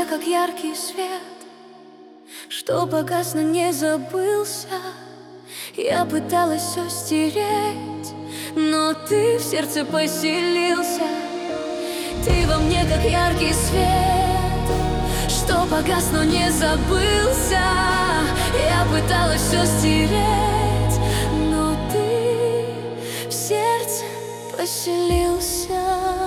мне как яркий свет, что погас, но не забылся. Я пыталась все стереть, но ты в сердце поселился. Ты во мне как яркий свет, что погас, но не забылся. Я пыталась все стереть, но ты в сердце поселился.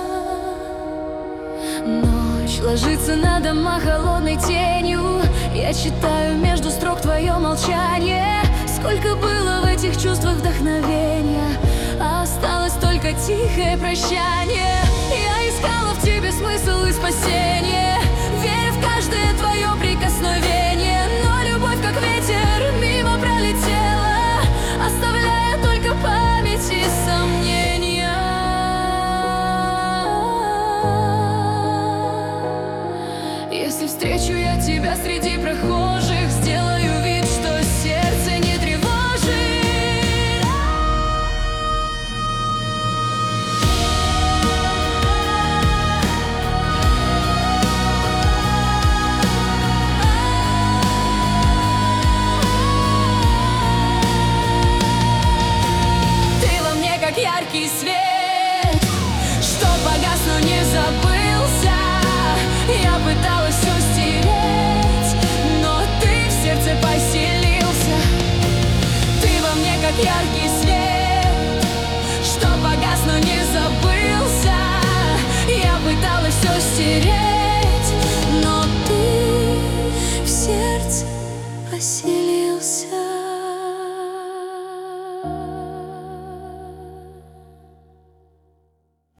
Ночь ложится на дома холодной тенью. Я читаю между строк твое молчание. Сколько было в этих чувствах вдохновения, а осталось только тихое прощание. Я искала в тебе смысл и спасение, веря в каждое твое прикосновение. Но любовь, как ветер, мимо пролетела, оставляя только память и сомнения. Если встречу я тебя среди прохожих, сделаю вид,